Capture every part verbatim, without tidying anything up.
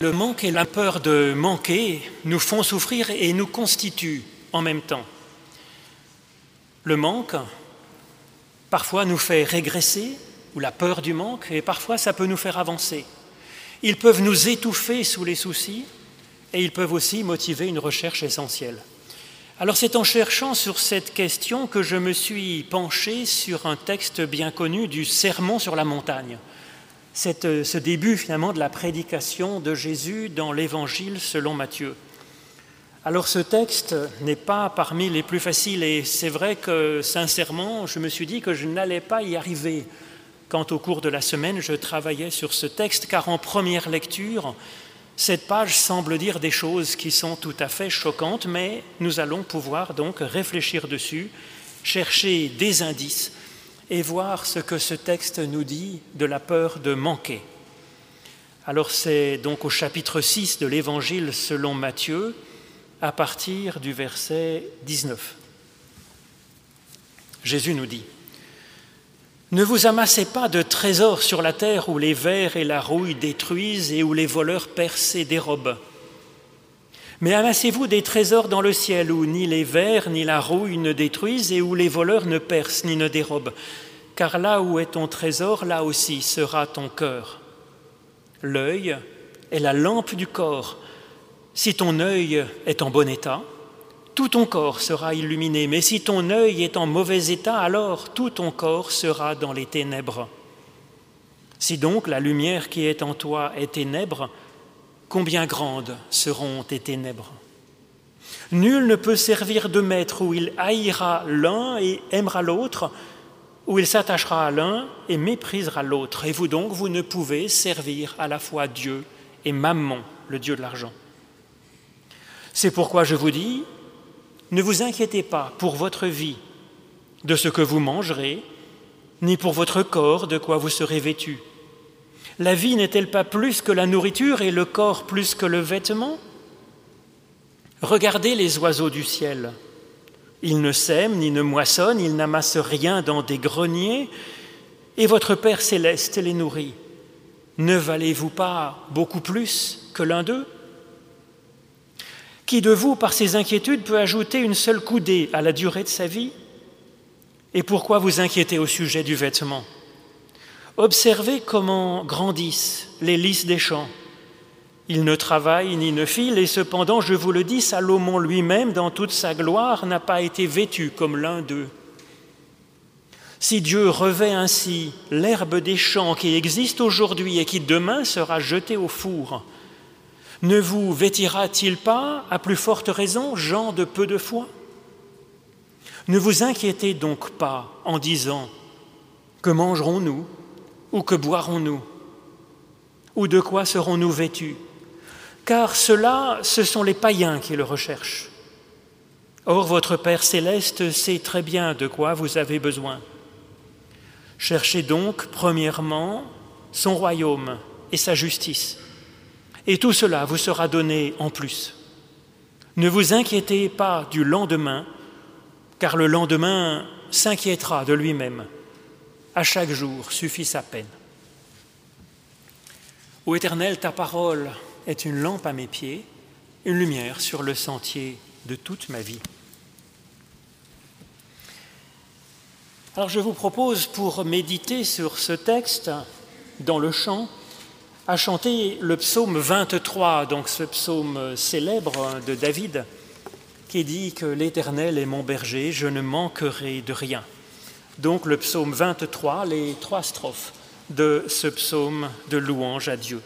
Le manque et la peur de manquer nous font souffrir et nous constituent en même temps. Le manque, parfois, nous fait régresser, ou la peur du manque, et parfois ça peut nous faire avancer. Ils peuvent nous étouffer sous les soucis, et ils peuvent aussi motiver une recherche essentielle. Alors c'est en cherchant sur cette question que je me suis penché sur un texte bien connu du Sermon sur la montagne. C'est ce début finalement de la prédication de Jésus dans l'Évangile selon Matthieu. Alors ce texte n'est pas parmi les plus faciles et c'est vrai que sincèrement je me suis dit que je n'allais pas y arriver quand au cours de la semaine je travaillais sur ce texte, car en première lecture cette page semble dire des choses qui sont tout à fait choquantes, mais nous allons pouvoir donc réfléchir dessus, chercher des indices et voir ce que ce texte nous dit de la peur de manquer. Alors c'est donc au chapitre six de l'Évangile selon Matthieu, à partir du verset dix-neuf. Jésus nous dit : « Ne vous amassez pas de trésors sur la terre où les vers et la rouille détruisent et où les voleurs percent et dérobent. Mais amassez-vous des trésors dans le ciel où ni les vers ni la rouille ne détruisent et où les voleurs ne percent ni ne dérobent. Car là où est ton trésor, là aussi sera ton cœur. L'œil est la lampe du corps. Si ton œil est en bon état, tout ton corps sera illuminé. Mais si ton œil est en mauvais état, alors tout ton corps sera dans les ténèbres. Si donc la lumière qui est en toi est ténèbres, combien grandes seront tes ténèbres ? Nul ne peut servir de maître où il haïra l'un et aimera l'autre, où il s'attachera à l'un et méprisera l'autre. Et vous donc, vous ne pouvez servir à la fois Dieu et Mammon, le Dieu de l'argent. C'est pourquoi je vous dis, ne vous inquiétez pas pour votre vie, de ce que vous mangerez, ni pour votre corps, de quoi vous serez vêtus. La vie n'est-elle pas plus que la nourriture et le corps plus que le vêtement ? Regardez les oiseaux du ciel. Ils ne sèment ni ne moissonnent, ils n'amassent rien dans des greniers, et votre Père céleste les nourrit. Ne valez-vous pas beaucoup plus que l'un d'eux ? Qui de vous, par ses inquiétudes, peut ajouter une seule coudée à la durée de sa vie ? Et pourquoi vous inquiétez au sujet du vêtement ? Observez comment grandissent les lys des champs. Ils ne travaillent ni ne filent, et cependant, je vous le dis, Salomon lui-même, dans toute sa gloire, n'a pas été vêtu comme l'un d'eux. Si Dieu revêt ainsi l'herbe des champs qui existe aujourd'hui et qui demain sera jetée au four, ne vous vêtira-t-il pas, à plus forte raison, gens de peu de foi ? Ne vous inquiétez donc pas en disant « Que mangerons-nous ? Ou que boirons-nous ? Ou de quoi serons-nous vêtus ? Car cela, ce sont les païens qui le recherchent. Or, votre Père céleste sait très bien de quoi vous avez besoin. Cherchez donc, premièrement, son royaume et sa justice, et tout cela vous sera donné en plus. Ne vous inquiétez pas du lendemain, car le lendemain s'inquiétera de lui-même. À chaque jour suffit sa peine. Ô Éternel, ta parole est une lampe à mes pieds, une lumière sur le sentier de toute ma vie. Alors je vous propose, pour méditer sur ce texte, dans le chant, à chanter le psaume vingt-trois, donc ce psaume célèbre de David, qui dit que l'Éternel est mon berger, je ne manquerai de rien. Donc le psaume vingt-trois, les trois strophes de ce psaume de louange à Dieu.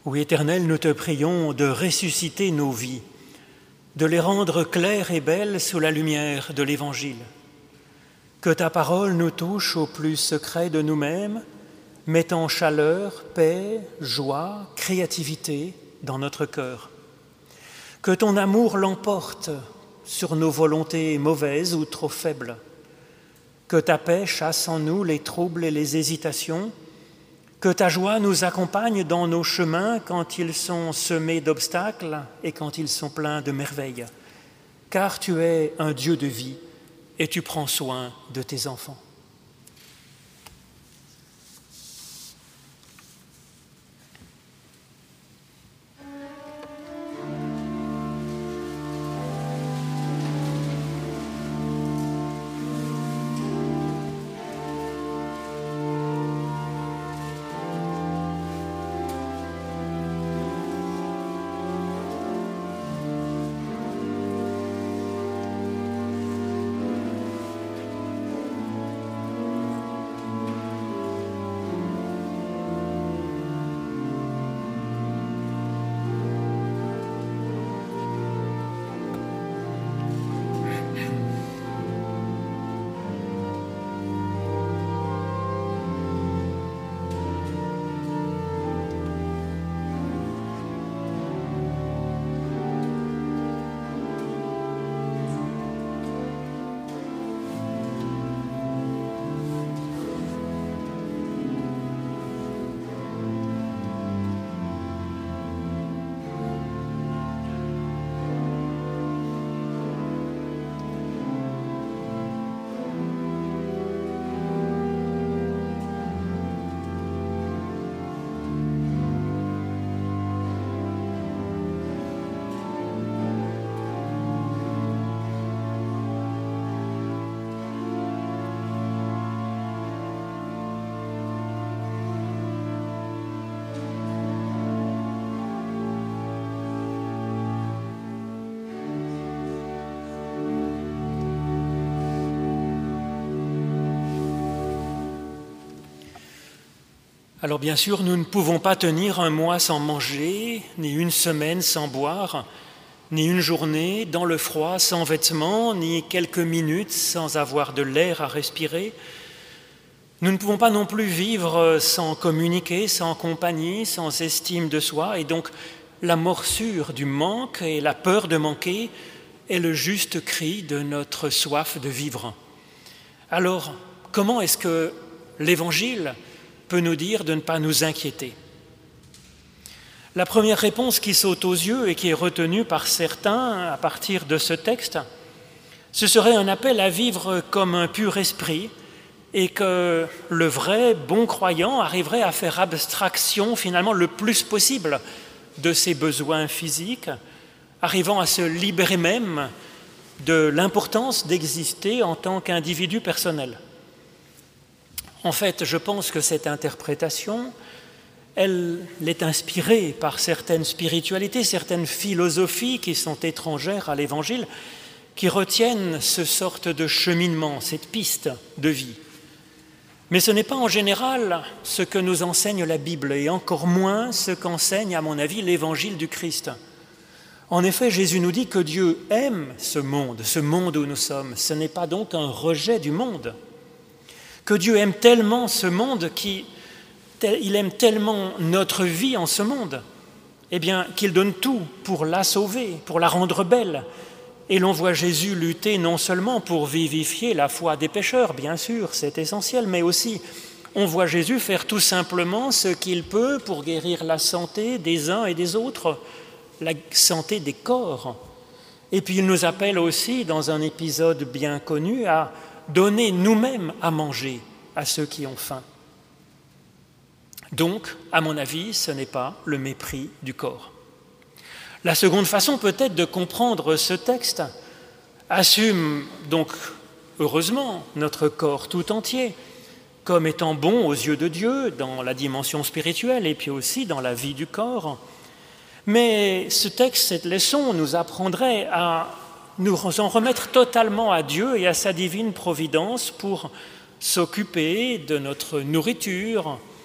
Oui, Éternel, nous te prions de ressusciter nos vies, de les rendre claires et belles sous la lumière de l'Évangile. Que ta parole nous touche au plus secret de nous-mêmes, mettant chaleur, paix, joie, créativité dans notre cœur. Que ton amour l'emporte sur nos volontés mauvaises ou trop faibles. Que ta paix chasse en nous les troubles et les hésitations. Que ta joie nous accompagne dans nos chemins quand ils sont semés d'obstacles et quand ils sont pleins de merveilles. Car tu es un Dieu de vie et tu prends soin de tes enfants. Alors bien sûr, nous ne pouvons pas tenir un mois sans manger, ni une semaine sans boire, ni une journée dans le froid sans vêtements, ni quelques minutes sans avoir de l'air à respirer. Nous ne pouvons pas non plus vivre sans communiquer, sans compagnie, sans estime de soi, et donc la morsure du manque et la peur de manquer est le juste cri de notre soif de vivre. Alors, comment est-ce que l'Évangile peut nous dire de ne pas nous inquiéter? La première réponse qui saute aux yeux et qui est retenue par certains à partir de ce texte, ce serait un appel à vivre comme un pur esprit et que le vrai bon croyant arriverait à faire abstraction finalement le plus possible de ses besoins physiques, arrivant à se libérer même de l'importance d'exister en tant qu'individu personnel. En fait, je pense que cette interprétation, elle, elle est inspirée par certaines spiritualités, certaines philosophies qui sont étrangères à l'Évangile, qui retiennent ce sorte de cheminement, cette piste de vie. Mais ce n'est pas en général ce que nous enseigne la Bible, et encore moins ce qu'enseigne, à mon avis, l'Évangile du Christ. En effet, Jésus nous dit que Dieu aime ce monde, ce monde où nous sommes. Ce n'est pas donc un rejet du monde. Que Dieu aime tellement ce monde, qu'il aime tellement notre vie en ce monde, eh bien, qu'il donne tout pour la sauver, pour la rendre belle. Et l'on voit Jésus lutter non seulement pour vivifier la foi des pécheurs, bien sûr, c'est essentiel, mais aussi on voit Jésus faire tout simplement ce qu'il peut pour guérir la santé des uns et des autres, la santé des corps. Et puis il nous appelle aussi, dans un épisode bien connu, à donner nous-mêmes à manger à ceux qui ont faim. Donc, à mon avis, ce n'est pas le mépris du corps. La seconde façon peut-être de comprendre ce texte assume donc, heureusement, notre corps tout entier comme étant bon aux yeux de Dieu dans la dimension spirituelle et puis aussi dans la vie du corps. Mais ce texte, cette leçon nous apprendrait à nous en remettre totalement à Dieu et à sa divine providence pour s'occuper de notre nourriture,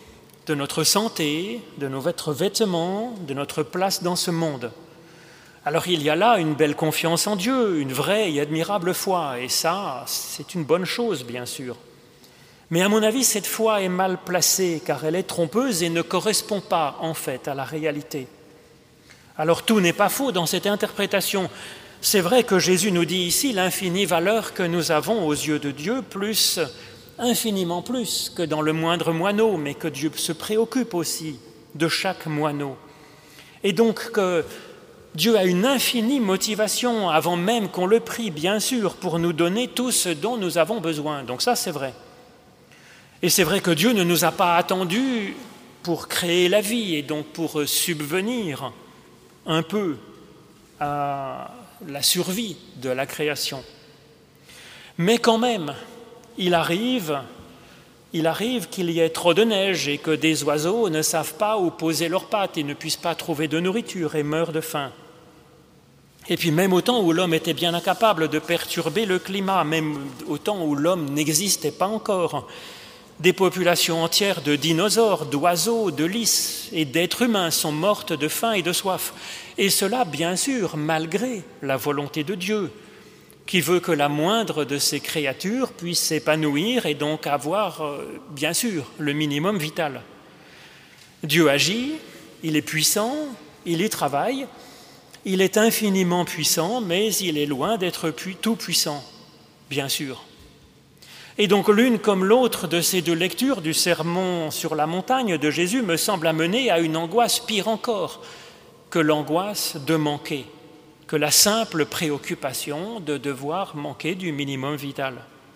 de notre santé, de notre vêtements, de notre place dans ce monde. Alors il y a là une belle confiance en Dieu, une vraie et admirable foi, et ça, c'est une bonne chose, bien sûr. Mais à mon avis, cette foi est mal placée, car elle est trompeuse et ne correspond pas, en fait, à la réalité. Alors tout n'est pas faux dans cette interprétation. C'est vrai que Jésus nous dit ici l'infinie valeur que nous avons aux yeux de Dieu, plus, infiniment plus que dans le moindre moineau, mais que Dieu se préoccupe aussi de chaque moineau. Et donc que Dieu a une infinie motivation, avant même qu'on le prie, bien sûr, pour nous donner tout ce dont nous avons besoin. Donc ça, c'est vrai. Et c'est vrai que Dieu ne nous a pas attendus pour créer la vie et donc pour subvenir un peu à la survie de la création. Mais quand même, il arrive, il arrive qu'il y ait trop de neige et que des oiseaux ne savent pas où poser leurs pattes et ne puissent pas trouver de nourriture et meurent de faim. Et puis même au temps où l'homme était bien incapable de perturber le climat, même au temps où l'homme n'existait pas encore, des populations entières de dinosaures, d'oiseaux, de lys et d'êtres humains sont mortes de faim et de soif. Et cela, bien sûr, malgré la volonté de Dieu, qui veut que la moindre de ces créatures puisse s'épanouir et donc avoir, bien sûr, le minimum vital. Dieu agit, il est puissant, il y travaille, il est infiniment puissant, mais il est loin d'être tout puissant, bien sûr. Et donc l'une comme l'autre de ces deux lectures du sermon sur la montagne de Jésus me semble amener à une angoisse pire encore que l'angoisse de manquer, que la simple préoccupation de devoir manquer du minimum vital.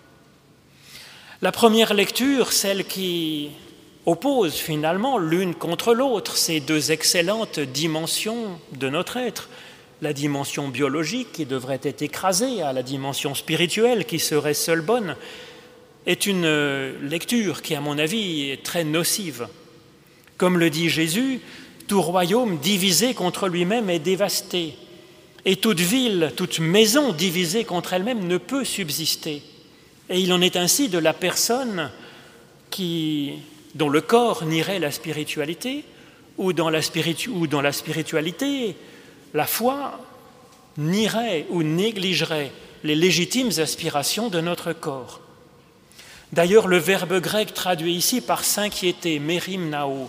La première lecture, celle qui oppose finalement l'une contre l'autre ces deux excellentes dimensions de notre être, la dimension biologique qui devrait être écrasée à la dimension spirituelle qui serait seule bonne, est une lecture qui, à mon avis, est très nocive. Comme le dit Jésus, tout royaume divisé contre lui-même est dévasté, et toute ville, toute maison divisée contre elle-même ne peut subsister. Et il en est ainsi de la personne qui, dont le corps nierait la spiritualité, ou dans la, spiritu- ou dans la spiritualité, la foi nierait ou négligerait les légitimes aspirations de notre corps. D'ailleurs, le verbe grec traduit ici par s'inquiéter, mérimnao,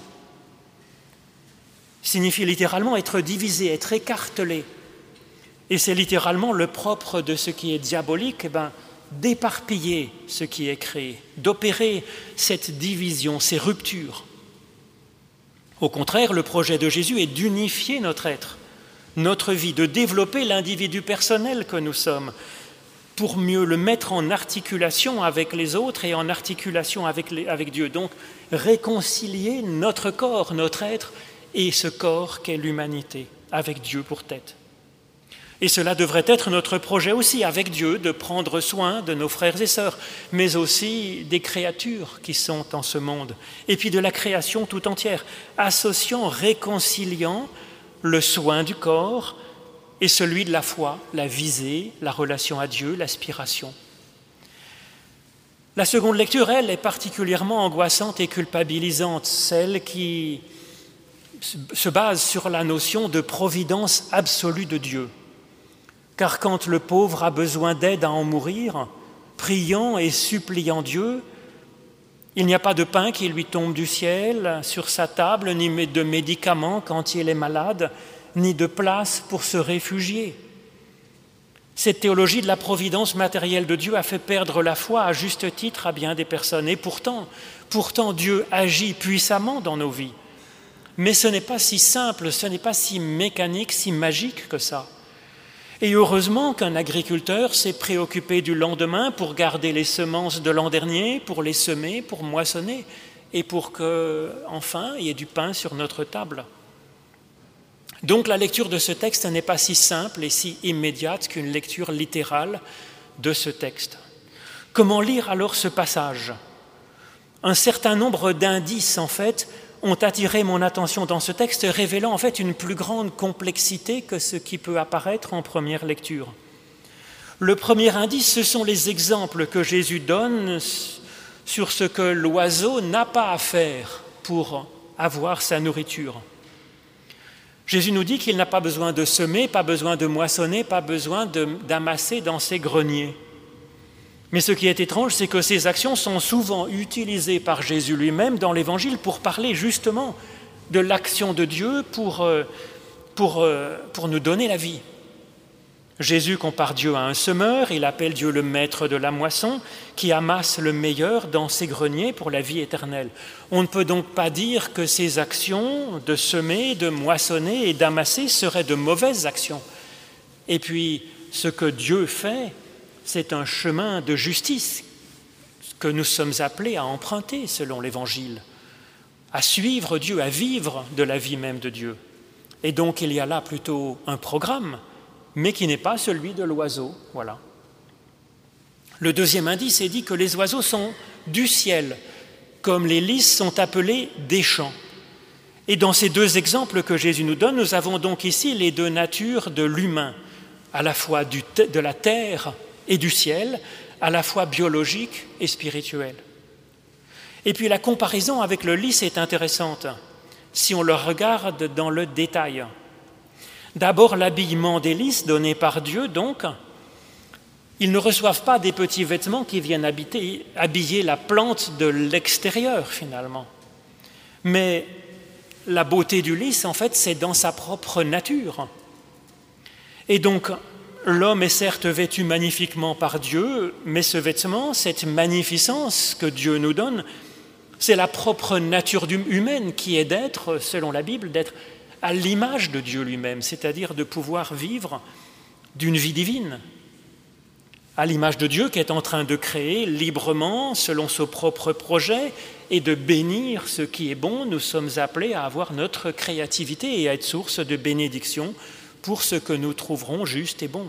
signifie littéralement être divisé, être écartelé. Et c'est littéralement le propre de ce qui est diabolique, eh ben, d'éparpiller ce qui est créé, d'opérer cette division, ces ruptures. Au contraire, le projet de Jésus est d'unifier notre être, notre vie, de développer l'individu personnel que nous sommes, pour mieux le mettre en articulation avec les autres et en articulation avec, les, avec Dieu. Donc, réconcilier notre corps, notre être, et ce corps qu'est l'humanité, avec Dieu pour tête. Et cela devrait être notre projet aussi, avec Dieu, de prendre soin de nos frères et sœurs, mais aussi des créatures qui sont en ce monde, et puis de la création tout entière, associant, réconciliant le soin du corps et celui de la foi, la visée, la relation à Dieu, l'aspiration. La seconde lecture, elle, est particulièrement angoissante et culpabilisante, celle qui se base sur la notion de providence absolue de Dieu. Car quand le pauvre a besoin d'aide à en mourir, priant et suppliant Dieu, il n'y a pas de pain qui lui tombe du ciel sur sa table, ni de médicaments quand il est malade, ni de place pour se réfugier. Cette théologie de la providence matérielle de Dieu a fait perdre la foi à juste titre à bien des personnes. Et pourtant, pourtant Dieu agit puissamment dans nos vies. Mais ce n'est pas si simple, ce n'est pas si mécanique, si magique que ça. Et heureusement qu'un agriculteur s'est préoccupé du lendemain pour garder les semences de l'an dernier, pour les semer, pour moissonner, et pour qu'enfin il y ait du pain sur notre table. Donc la lecture de ce texte n'est pas si simple et si immédiate qu'une lecture littérale de ce texte. Comment lire alors ce passage ? Un certain nombre d'indices, en fait, ont attiré mon attention dans ce texte, révélant en fait une plus grande complexité que ce qui peut apparaître en première lecture. Le premier indice, ce sont les exemples que Jésus donne sur ce que l'oiseau n'a pas à faire pour avoir sa nourriture. Jésus nous dit qu'il n'a pas besoin de semer, pas besoin de moissonner, pas besoin de, d'amasser dans ses greniers. Mais ce qui est étrange, c'est que ces actions sont souvent utilisées par Jésus lui-même dans l'Évangile pour parler justement de l'action de Dieu pour, pour, pour nous donner la vie. Jésus compare Dieu à un semeur, il appelle Dieu le maître de la moisson, qui amasse le meilleur dans ses greniers pour la vie éternelle. On ne peut donc pas dire que ces actions de semer, de moissonner et d'amasser seraient de mauvaises actions. Et puis, ce que Dieu fait, c'est un chemin de justice que nous sommes appelés à emprunter selon l'Évangile, à suivre Dieu, à vivre de la vie même de Dieu. Et donc, il y a là plutôt un programme, mais qui n'est pas celui de l'oiseau. Voilà. Le deuxième indice est dit que les oiseaux sont du ciel, comme les lys sont appelés des champs. Et dans ces deux exemples que Jésus nous donne, nous avons donc ici les deux natures de l'humain, à la fois du, de la terre et du ciel, à la fois biologique et spirituel. Et puis la comparaison avec le lys est intéressante, si on le regarde dans le détail. D'abord, l'habillement des lys donné par Dieu, donc, ils ne reçoivent pas des petits vêtements qui viennent habiter, habiller la plante de l'extérieur, finalement. Mais la beauté du lys, en fait, c'est dans sa propre nature. Et donc, l'homme est certes vêtu magnifiquement par Dieu, mais ce vêtement, cette magnificence que Dieu nous donne, c'est la propre nature humaine qui est d'être, selon la Bible, d'être à l'image de Dieu lui-même, c'est-à-dire de pouvoir vivre d'une vie divine, à l'image de Dieu qui est en train de créer librement, selon son propre projet, et de bénir ce qui est bon. Nous sommes appelés à avoir notre créativité et à être source de bénédiction pour ce que nous trouverons juste et bon.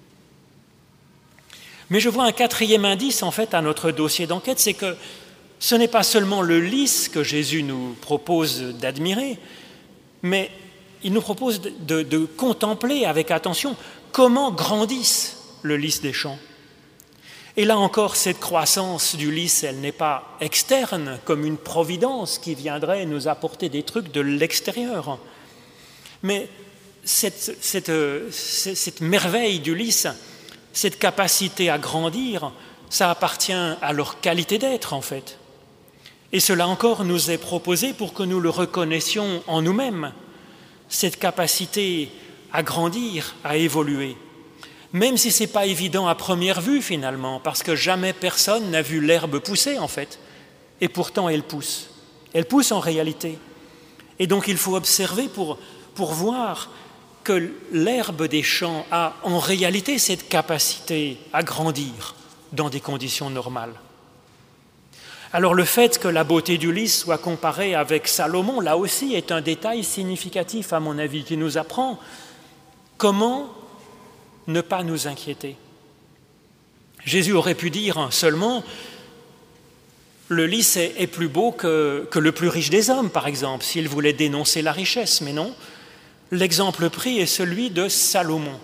Mais je vois un quatrième indice, en fait, à notre dossier d'enquête, c'est que ce n'est pas seulement le lys que Jésus nous propose d'admirer, mais il nous propose de, de, de contempler avec attention comment grandissent le lys des champs. Et là encore, cette croissance du lys, elle n'est pas externe, comme une providence qui viendrait nous apporter des trucs de l'extérieur. Mais cette, cette, cette merveille du lys, cette capacité à grandir, ça appartient à leur qualité d'être, en fait. Et cela encore nous est proposé pour que nous le reconnaissions en nous-mêmes, cette capacité à grandir, à évoluer. Même si ce n'est pas évident à première vue finalement, parce que jamais personne n'a vu l'herbe pousser en fait, et pourtant elle pousse. Elle pousse en réalité. Et donc il faut observer pour, pour voir que l'herbe des champs a en réalité cette capacité à grandir dans des conditions normales. Alors le fait que la beauté du lys soit comparée avec Salomon, là aussi, est un détail significatif, à mon avis, qui nous apprend comment ne pas nous inquiéter. Jésus aurait pu dire seulement « le lys est, est plus beau que, que le plus riche des hommes », par exemple, s'il voulait dénoncer la richesse, mais non. L'exemple pris est celui de Salomon.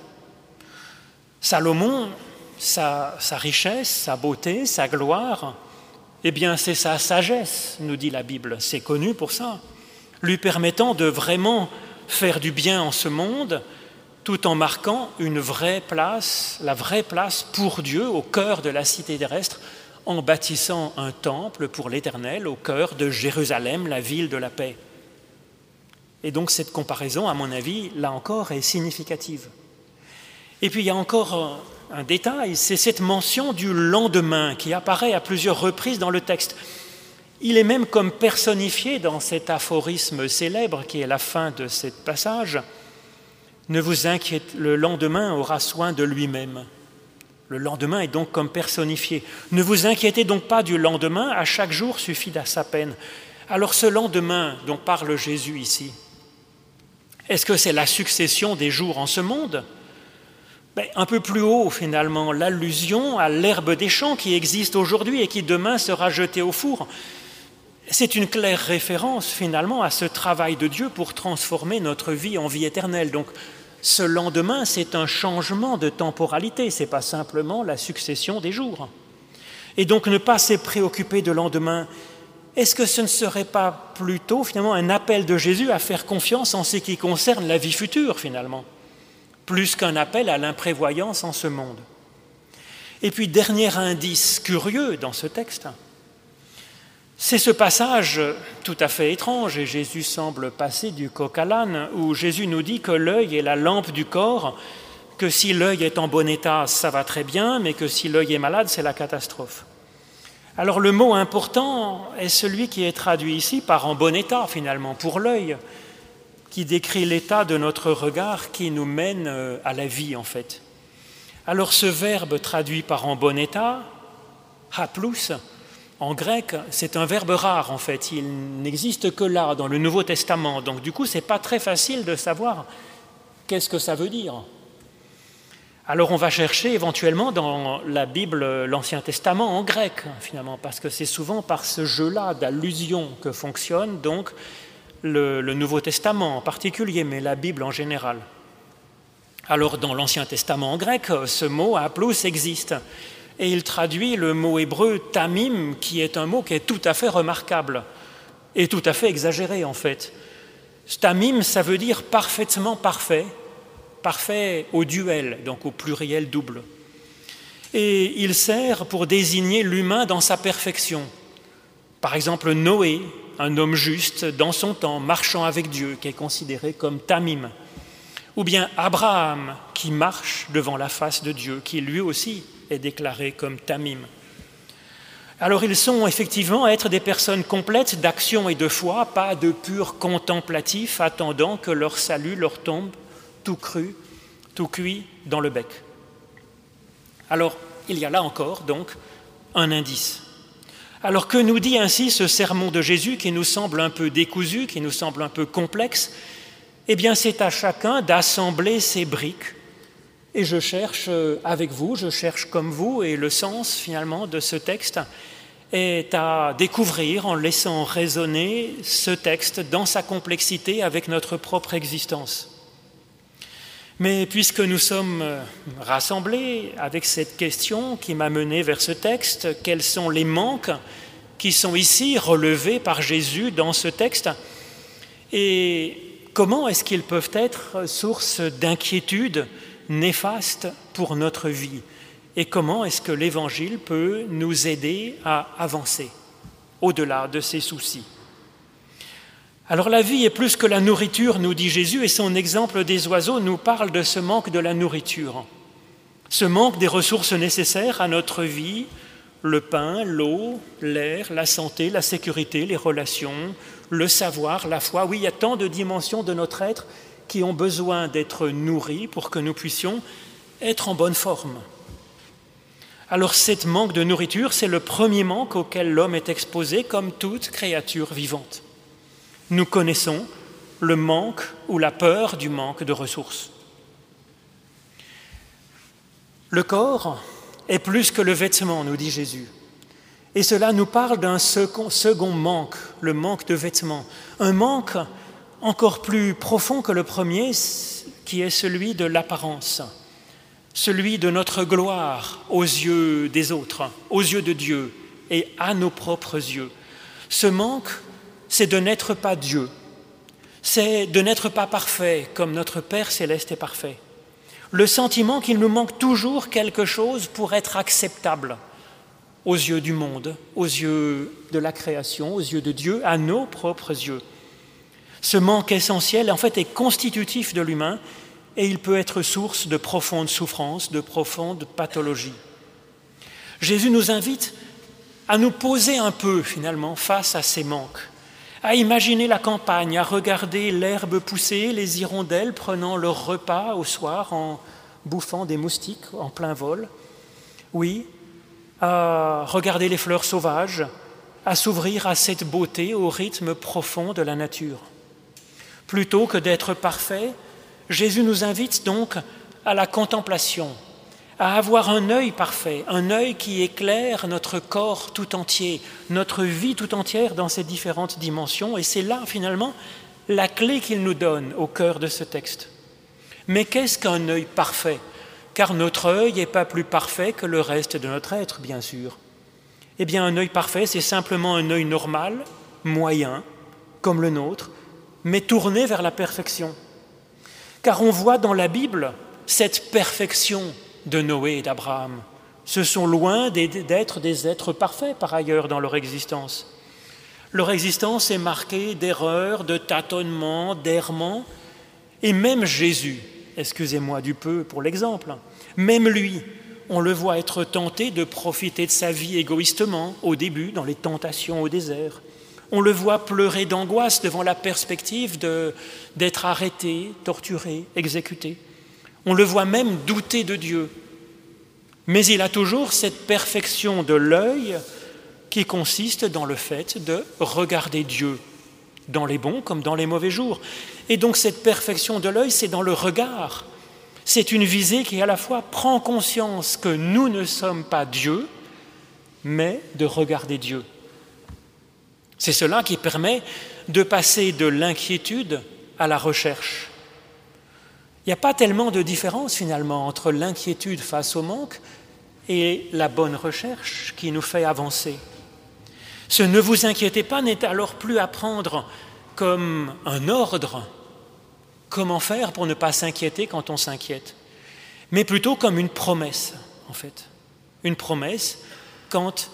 Salomon, sa, sa richesse, sa beauté, sa gloire, eh bien, c'est sa sagesse, nous dit la Bible, c'est connu pour ça, lui permettant de vraiment faire du bien en ce monde, tout en marquant une vraie place, la vraie place pour Dieu au cœur de la cité terrestre, en bâtissant un temple pour l'Éternel au cœur de Jérusalem, la ville de la paix. Et donc cette comparaison, à mon avis, là encore, est significative. Et puis il y a encore un détail, c'est cette mention du lendemain qui apparaît à plusieurs reprises dans le texte. Il est même comme personnifié dans cet aphorisme célèbre qui est la fin de ce passage. Ne vous inquiétez, le lendemain aura soin de lui-même. Le lendemain est donc comme personnifié. Ne vous inquiétez donc pas du lendemain, à chaque jour suffit à sa peine. Alors ce lendemain dont parle Jésus ici, est-ce que c'est la succession des jours en ce monde ? Ben, un peu plus haut, finalement, l'allusion à l'herbe des champs qui existe aujourd'hui et qui demain sera jetée au four. C'est une claire référence, finalement, à ce travail de Dieu pour transformer notre vie en vie éternelle. Donc, ce lendemain, c'est un changement de temporalité, ce n'est pas simplement la succession des jours. Et donc, ne pas se préoccuper de lendemain, est-ce que ce ne serait pas plutôt finalement un appel de Jésus à faire confiance en ce qui concerne la vie future finalement, plus qu'un appel à l'imprévoyance en ce monde? Et puis, dernier indice curieux dans ce texte, c'est ce passage tout à fait étrange, et Jésus semble passer du coq à l'âne, où Jésus nous dit que l'œil est la lampe du corps, que si l'œil est en bon état, ça va très bien, mais que si l'œil est malade, c'est la catastrophe. Alors le mot important est celui qui est traduit ici par « en bon état » finalement, pour l'œil, qui décrit l'état de notre regard qui nous mène à la vie en fait. Alors ce verbe traduit par « en bon état », haplous, en grec, c'est un verbe rare en fait, il n'existe que là dans le Nouveau Testament, donc du coup ce n'est pas très facile de savoir qu'est-ce que ça veut dire. Alors on va chercher éventuellement dans la Bible l'Ancien Testament en grec finalement, parce que c'est souvent par ce jeu-là d'allusion que fonctionne donc le, le Nouveau Testament en particulier, mais la Bible en général. Alors dans l'Ancien Testament en grec, ce mot haplous existe. Et il traduit le mot hébreu tamim, qui est un mot qui est tout à fait remarquable et tout à fait exagéré en fait. Tamim, ça veut dire parfaitement parfait, parfait au duel, donc au pluriel double. Et il sert pour désigner l'humain dans sa perfection. Par exemple, Noé, un homme juste dans son temps, marchant avec Dieu, qui est considéré comme tamim. Ou bien Abraham, qui marche devant la face de Dieu, qui lui aussi est déclaré comme tamim. Alors ils sont effectivement être des personnes complètes d'action et de foi, pas de purs contemplatifs attendant que leur salut leur tombe tout cru, tout cuit dans le bec. Alors il y a là encore donc un indice. Alors que nous dit ainsi ce sermon de Jésus qui nous semble un peu décousu, qui nous semble un peu complexe? Eh bien c'est à chacun d'assembler ses briques. Et je cherche avec vous, je cherche comme vous, et le sens finalement de ce texte est à découvrir en laissant résonner ce texte dans sa complexité avec notre propre existence. Mais puisque nous sommes rassemblés avec cette question qui m'a mené vers ce texte, quels sont les manques qui sont ici relevés par Jésus dans ce texte et comment est-ce qu'ils peuvent être source d'inquiétude néfaste pour notre vie et comment est-ce que l'Évangile peut nous aider à avancer au-delà de ces soucis. Alors la vie est plus que la nourriture, nous dit Jésus, et son exemple des oiseaux nous parle de ce manque de la nourriture, ce manque des ressources nécessaires à notre vie, le pain, l'eau, l'air, la santé, la sécurité, les relations, le savoir, la foi. Oui, il y a tant de dimensions de notre être qui ont besoin d'être nourris pour que nous puissions être en bonne forme. Alors, ce manque de nourriture, c'est le premier manque auquel l'homme est exposé comme toute créature vivante. Nous connaissons le manque ou la peur du manque de ressources. Le corps est plus que le vêtement, nous dit Jésus. Et cela nous parle d'un second, second manque, le manque de vêtements. Un manque encore plus profond que le premier, qui est celui de l'apparence, celui de notre gloire aux yeux des autres, aux yeux de Dieu et à nos propres yeux. Ce manque, c'est de n'être pas Dieu, c'est de n'être pas parfait comme notre Père céleste est parfait. Le sentiment qu'il nous manque toujours quelque chose pour être acceptable aux yeux du monde, aux yeux de la création, aux yeux de Dieu, à nos propres yeux. Ce manque essentiel, en fait, est constitutif de l'humain et il peut être source de profondes souffrances, de profondes pathologies. Jésus nous invite à nous poser un peu, finalement, face à ces manques, à imaginer la campagne, à regarder l'herbe pousser, les hirondelles prenant leur repas au soir en bouffant des moustiques en plein vol. Oui, à regarder les fleurs sauvages, à s'ouvrir à cette beauté, au rythme profond de la nature. Plutôt que d'être parfait, Jésus nous invite donc à la contemplation, à avoir un œil parfait, un œil qui éclaire notre corps tout entier, notre vie tout entière dans ses différentes dimensions. Et c'est là, finalement, la clé qu'il nous donne au cœur de ce texte. Mais qu'est-ce qu'un œil parfait? Car notre œil n'est pas plus parfait que le reste de notre être, bien sûr. Eh bien, un œil parfait, c'est simplement un œil normal, moyen, comme le nôtre, mais tourné vers la perfection. Car on voit dans la Bible cette perfection de Noé et d'Abraham. Ce sont loin d'être des êtres parfaits, par ailleurs, dans leur existence. Leur existence est marquée d'erreurs, de tâtonnements, d'errements, et même Jésus, excusez-moi du peu pour l'exemple, même lui, on le voit être tenté de profiter de sa vie égoïstement, au début, dans les tentations au désert. On le voit pleurer d'angoisse devant la perspective de, d'être arrêté, torturé, exécuté. On le voit même douter de Dieu. Mais il a toujours cette perfection de l'œil qui consiste dans le fait de regarder Dieu, dans les bons comme dans les mauvais jours. Et donc cette perfection de l'œil, c'est dans le regard. C'est une visée qui à la fois prend conscience que nous ne sommes pas Dieu, mais de regarder Dieu. C'est cela qui permet de passer de l'inquiétude à la recherche. Il n'y a pas tellement de différence finalement entre l'inquiétude face au manque et la bonne recherche qui nous fait avancer. Ce « ne vous inquiétez pas » n'est alors plus à prendre comme un ordre, comment faire pour ne pas s'inquiéter quand on s'inquiète, mais plutôt comme une promesse en fait. Une promesse quand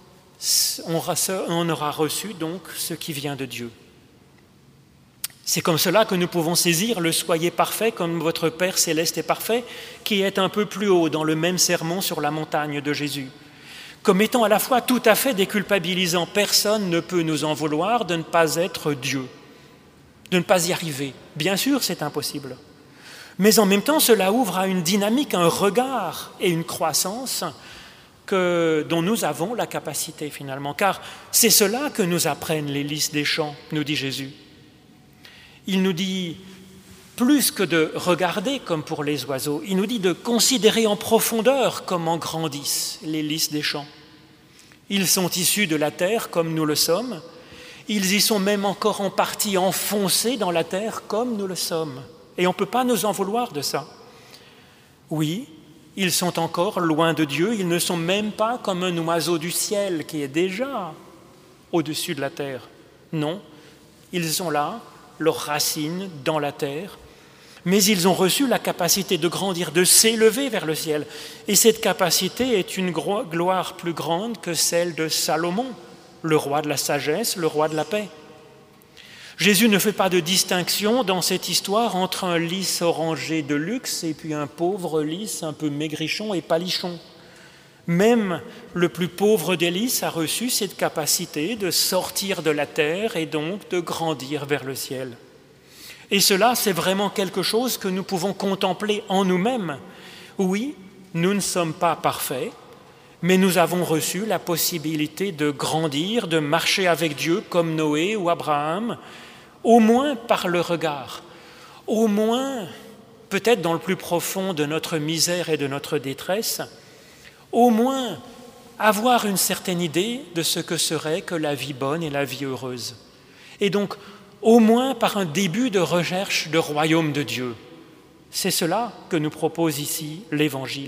on aura reçu donc ce qui vient de Dieu. C'est comme cela que nous pouvons saisir le « Soyez parfait comme votre Père céleste est parfait » qui est un peu plus haut dans le même sermon sur la montagne de Jésus, comme étant à la fois tout à fait déculpabilisant. Personne ne peut nous en vouloir de ne pas être Dieu, de ne pas y arriver. Bien sûr, c'est impossible. Mais en même temps, cela ouvre à une dynamique, un regard et une croissance Que, dont nous avons la capacité finalement, car c'est cela que nous apprennent les lys des champs, nous dit Jésus. Il nous dit, plus que de regarder comme pour les oiseaux, il nous dit de considérer en profondeur comment grandissent les lys des champs. Ils sont issus de la terre comme nous le sommes, ils y sont même encore en partie enfoncés dans la terre comme nous le sommes, et on ne peut pas nous en vouloir de ça. Oui, ils sont encore loin de Dieu, ils ne sont même pas comme un oiseau du ciel qui est déjà au-dessus de la terre. Non, ils sont là, leurs racines dans la terre, mais ils ont reçu la capacité de grandir, de s'élever vers le ciel. Et cette capacité est une gloire plus grande que celle de Salomon, le roi de la sagesse, le roi de la paix. Jésus ne fait pas de distinction dans cette histoire entre un lys orangé de luxe et puis un pauvre lys un peu maigrichon et palichon. Même le plus pauvre des lys a reçu cette capacité de sortir de la terre et donc de grandir vers le ciel. Et cela, c'est vraiment quelque chose que nous pouvons contempler en nous-mêmes. Oui, nous ne sommes pas parfaits, mais nous avons reçu la possibilité de grandir, de marcher avec Dieu comme Noé ou Abraham, au moins par le regard, au moins peut-être dans le plus profond de notre misère et de notre détresse, au moins avoir une certaine idée de ce que serait que la vie bonne et la vie heureuse. Et donc, au moins par un début de recherche de royaume de Dieu. C'est cela que nous propose ici l'Évangile.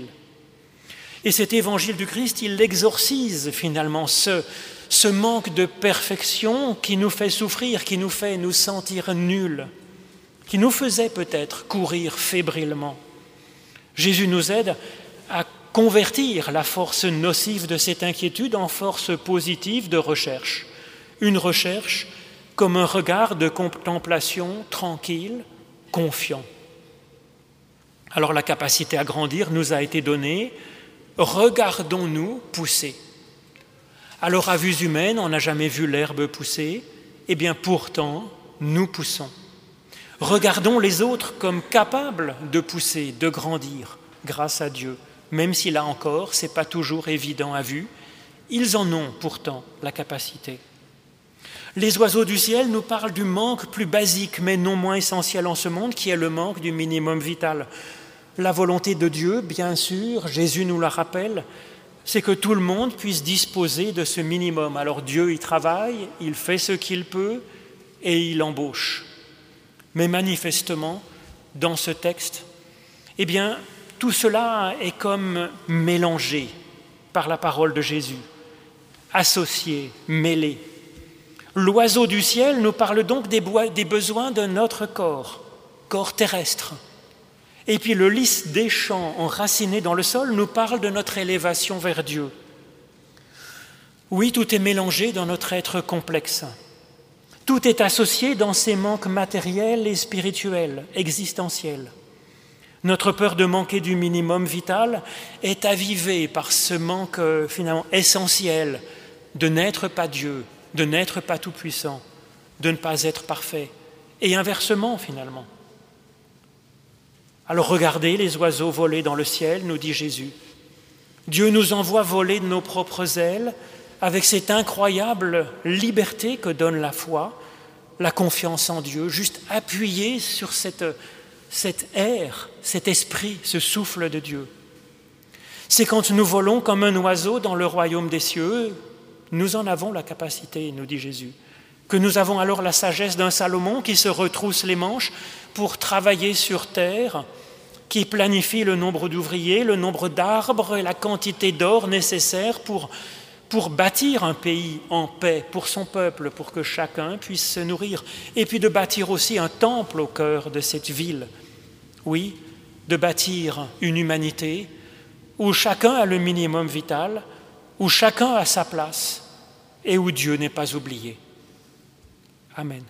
Et cet Évangile du Christ, il exorcise finalement ce, ce manque de perfection qui nous fait souffrir, qui nous fait nous sentir nuls, qui nous faisait peut-être courir fébrilement. Jésus nous aide à convertir la force nocive de cette inquiétude en force positive de recherche. Une recherche comme un regard de contemplation tranquille, confiant. Alors la capacité à grandir nous a été donnée. Regardons-nous pousser. Alors à vue humaine, on n'a jamais vu l'herbe pousser, et bien pourtant, nous poussons. Regardons les autres comme capables de pousser, de grandir, grâce à Dieu. Même si là encore, ce n'est pas toujours évident à vue, ils en ont pourtant la capacité. Les oiseaux du ciel nous parlent du manque plus basique, mais non moins essentiel en ce monde, qui est le manque du minimum vital. La volonté de Dieu, bien sûr, Jésus nous la rappelle, c'est que tout le monde puisse disposer de ce minimum. Alors Dieu y travaille, il fait ce qu'il peut et il embauche. Mais manifestement, dans ce texte, eh bien, tout cela est comme mélangé par la parole de Jésus. associés, mêlés. L'oiseau du ciel nous parle donc des, bo- des besoins de notre corps, corps terrestre. Et puis le lys des champs enraciné dans le sol nous parle de notre élévation vers Dieu. Oui, tout est mélangé dans notre être complexe. Tout est associé dans ces manques matériels et spirituels, existentiels. Notre peur de manquer du minimum vital est avivée par ce manque euh, finalement essentiel de n'être pas Dieu, de n'être pas tout-puissant, de ne pas être parfait, et inversement finalement. Alors regardez les oiseaux voler dans le ciel, nous dit Jésus. Dieu nous envoie voler de nos propres ailes avec cette incroyable liberté que donne la foi, la confiance en Dieu, juste appuyé sur cette, cet air, cet esprit, ce souffle de Dieu. C'est quand nous volons comme un oiseau dans le royaume des cieux, nous en avons la capacité, nous dit Jésus, que nous avons alors la sagesse d'un Salomon qui se retrousse les manches pour travailler sur terre, qui planifie le nombre d'ouvriers, le nombre d'arbres et la quantité d'or nécessaire pour, pour bâtir un pays en paix pour son peuple, pour que chacun puisse se nourrir, et puis de bâtir aussi un temple au cœur de cette ville. Oui, de bâtir une humanité où chacun a le minimum vital, où chacun a sa place et où Dieu n'est pas oublié. Amen.